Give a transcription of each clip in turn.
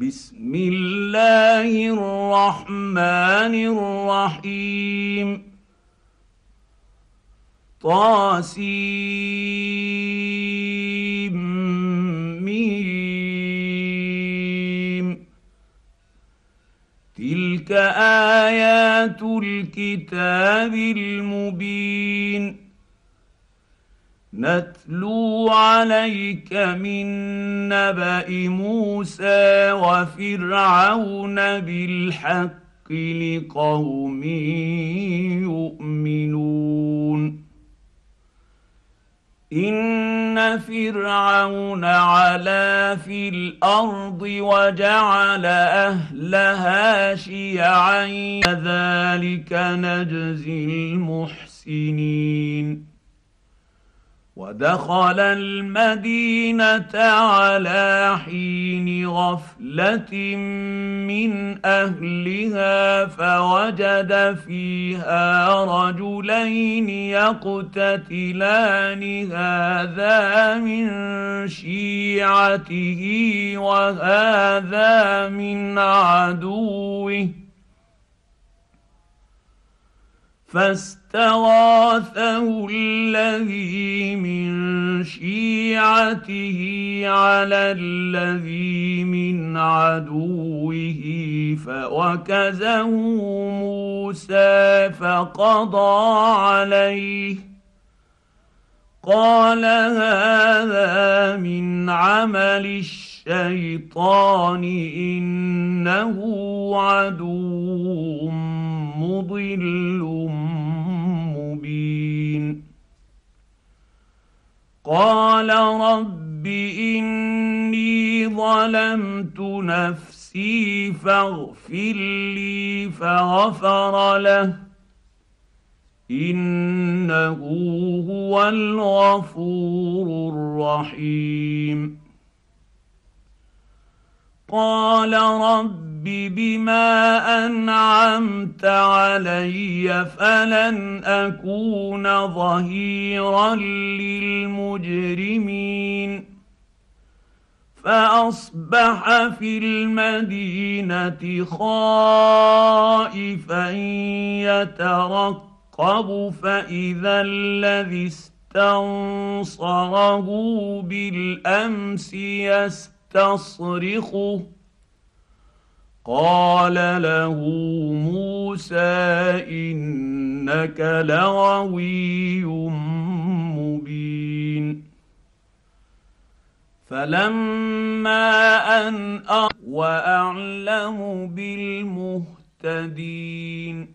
بسم الله الرحمن الرحيم طاسيم تلك آيات الكتاب المبين نتلو عليك من نبأ موسى وفرعون بالحق لقوم يؤمنون إن فرعون علا في الأرض وجعل أهلها شيعا كذلك نجزي المحسنين ودخل المدينة على حين غفلة من أهلها فوجد فيها رجلين يقتتلان هذا من شيعته وهذا من عدوه فاستغاثه الذي من شيعته على الذي من عدوه فوكزه موسى فقضى عليه قال هذا من عمل الشيطان إنه عدو مضل مبين قال رب إني ظلمت نفسي فاغفر لي فغفر له إنه هو الغفور الرحيم قال رب بما أنعمت علي فلن أكون ظهيرا للمجرمين فأصبح في المدينة خائفا يترقب فإذا الذي استنصره بالأمس يستصرخه قال له موسى إنك لغوي مبين فلما أن وأعلم بالمهتدين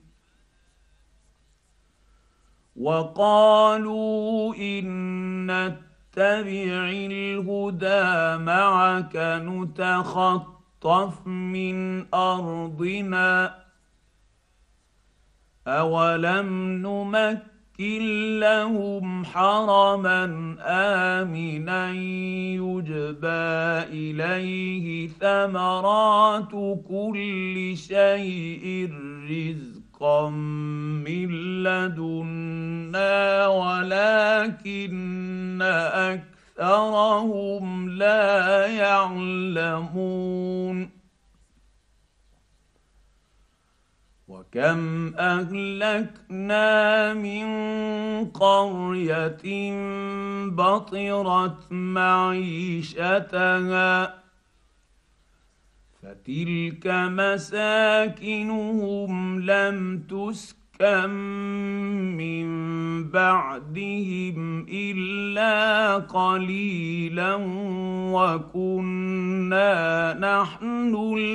وقالوا إن نتبع الهدى معك نتخطف من أرضنا أولم نمكن لهم حرما آمنا يجبى إليه ثمرات كل شيء رزقا من لدنا ولكن أكثرهم لا يعلمون وكم أهلكنا من قرية بطرت معيشتها فتلك مساكنهم لم تسكن من بعدهم إلا قليلا وكنا نحن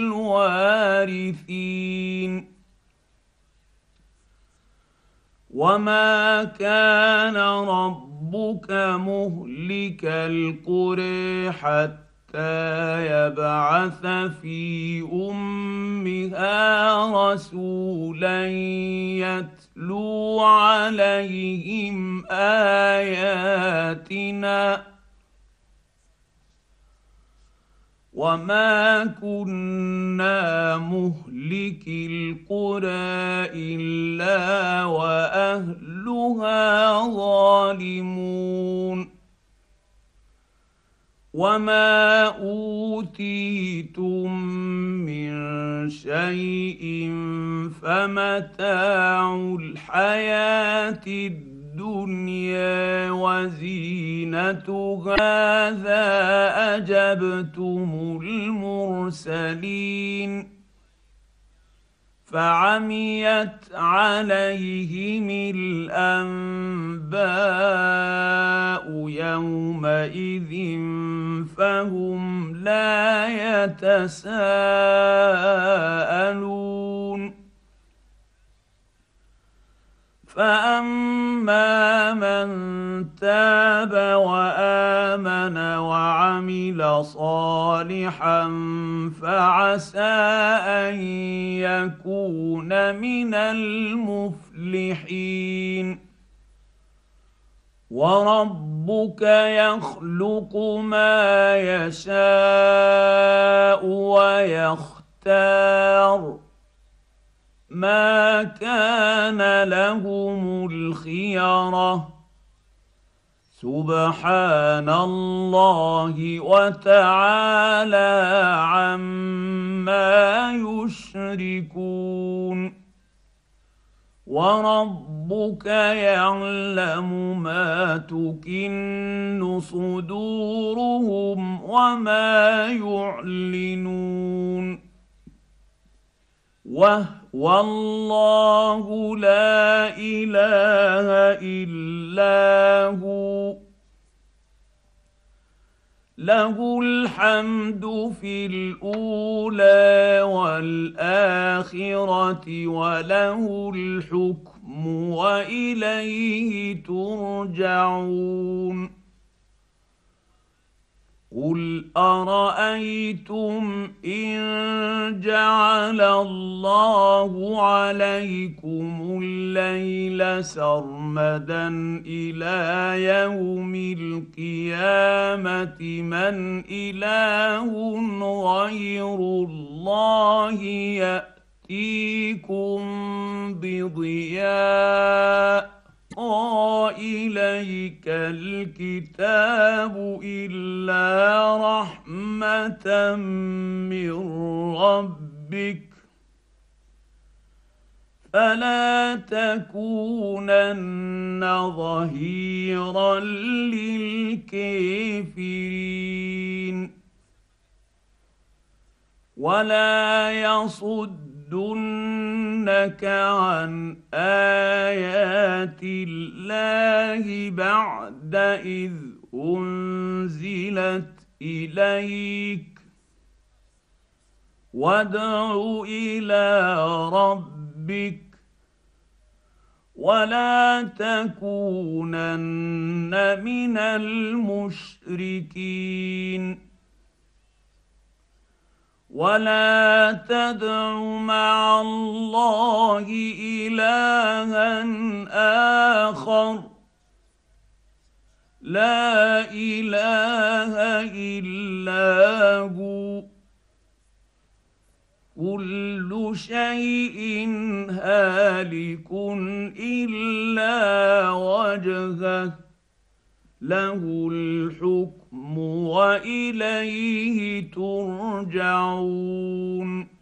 الوارثين وما كان ربك مهلك القرى حتى يبعث في أمها رسولا يتلو عليهم آياتنا وما كنا مهلك القرى إلا وأهلها ظالمون وما اوتيتم من شيء فمتاع الحياه الدنيا وزينتها هذا اجبتم المرسلين فعميت عليهم الانباء يومئذ فهم لا يتساءلون فاما من تاب وامن وعمل صالحا فعسى ان يكون من المفلحين وربك يخلق ما يشاء ويختار ما كان لهم الخيره سبحان الله وتعالى عما يشركون وربك يعلم ما تكن صدورهم وما يعلنون وهو الله لا اله الا هو له الحمد في الاولى والاخره وله الحكم واليه ترجعون قل ارايتم ان جعل الله عليكم الليل سرمدا الى يوم القيامه من اله غير الله ياتيكم بضياء إليك الكتاب إلا رحمة من ربك فلا تكونن ظهيرا للكافرين ولا يصدنك عن آيات الله بعد إذ أنزلت إليك وادع إلى ربك ولا تكونن من المشركين ولا تدع مع الله إلها آخر لا إله إلا هو كل شيء هالك إلا وجهه له الحكم وإليه ترجعون